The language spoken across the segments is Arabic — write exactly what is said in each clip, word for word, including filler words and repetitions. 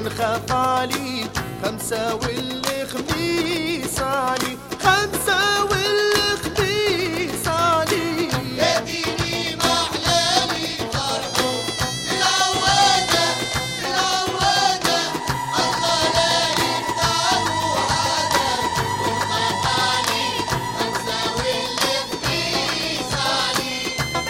ونخاف عليه خمسة والخميس علي، خمسة والخميس علي. يا ديني محلالي فرحه بالعوادة بالعوادة، الله لا يفتح وعادة، ونخاف عليه خمسة والخميس علي.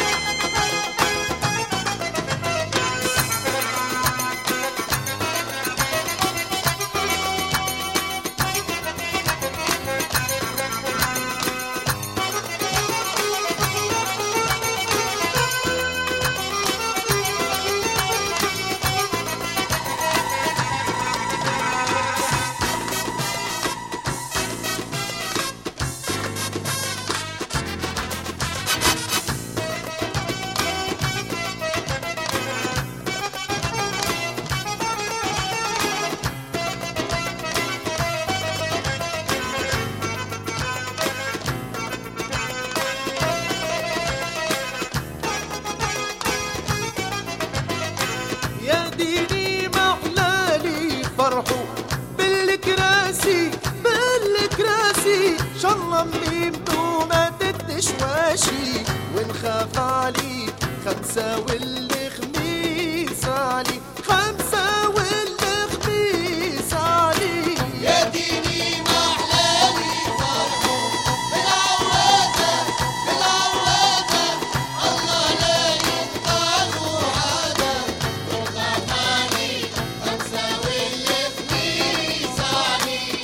يا ديني محلالي فرحه بالكراسي بالكراسي، شالله ميمته ما تتشواشي، ونخاف عليه خمسة والخميس علي، خمسة والخميس علي. يا ديني محلالي فرحه بالعوادة بالعوادة، الله لا يفتح وعادة، ونخاف عليه خمسة والخميس علي.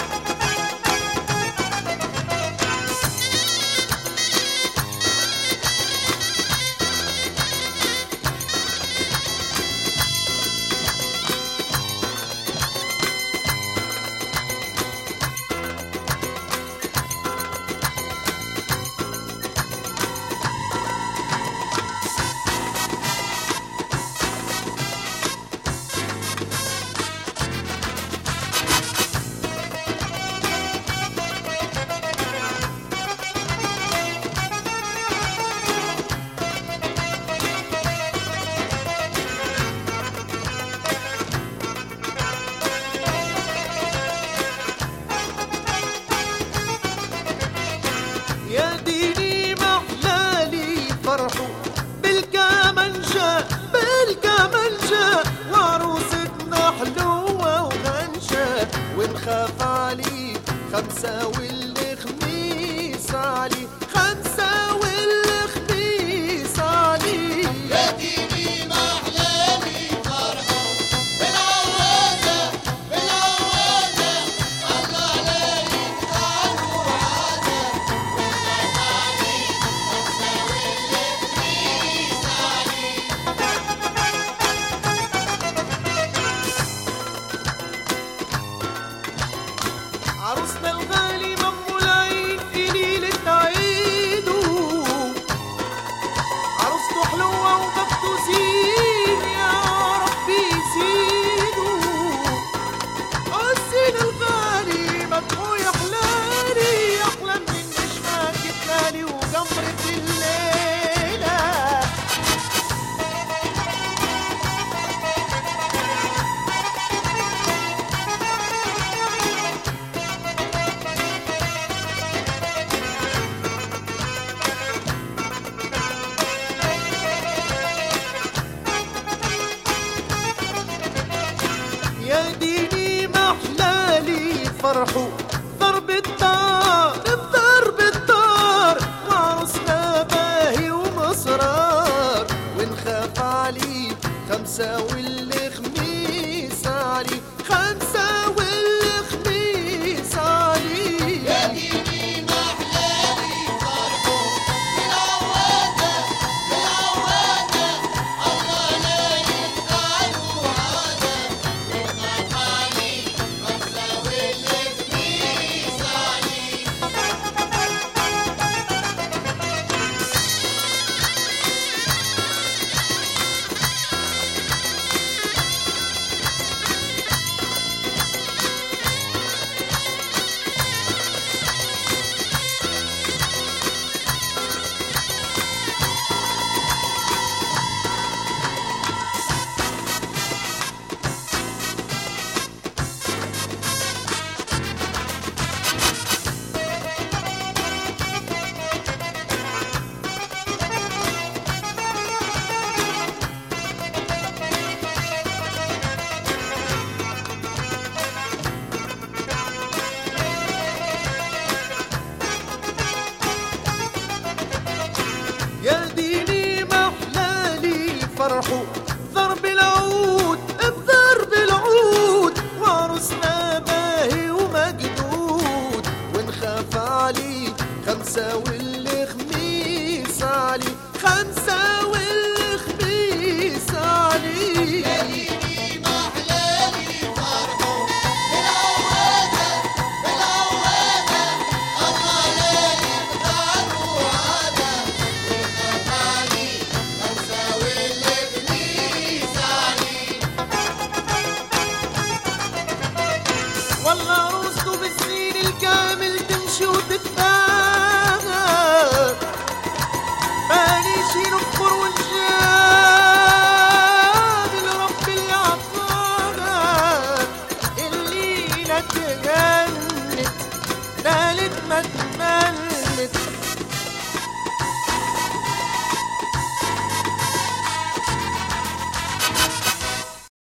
يا ديني محلالي فرحه بالكمنجة بالكمنجة، وعروستنا حلوة وغنشة، ونخاف عليه خمسة والخميس علي، خمسة والخميس علي. يا ديني محلالي فرحه بالعوادة بالعوادة، الله لا يفتح وعادة، ونخاف عليه خمسة والخميس علي. عروسنا الغالي مم العيد في ليلة عيده، عروسته حلوة وبخته زين، يا ربي زينه. الزين الغالي مدعو يا حلالي، أحلى من نشمة كتلالي وجمرة الليلة. يا ديني محلالي فرحه ضرب الدار بضرب الدار، وعروسنا باهي ومصرار، ونخاف عليه خمسة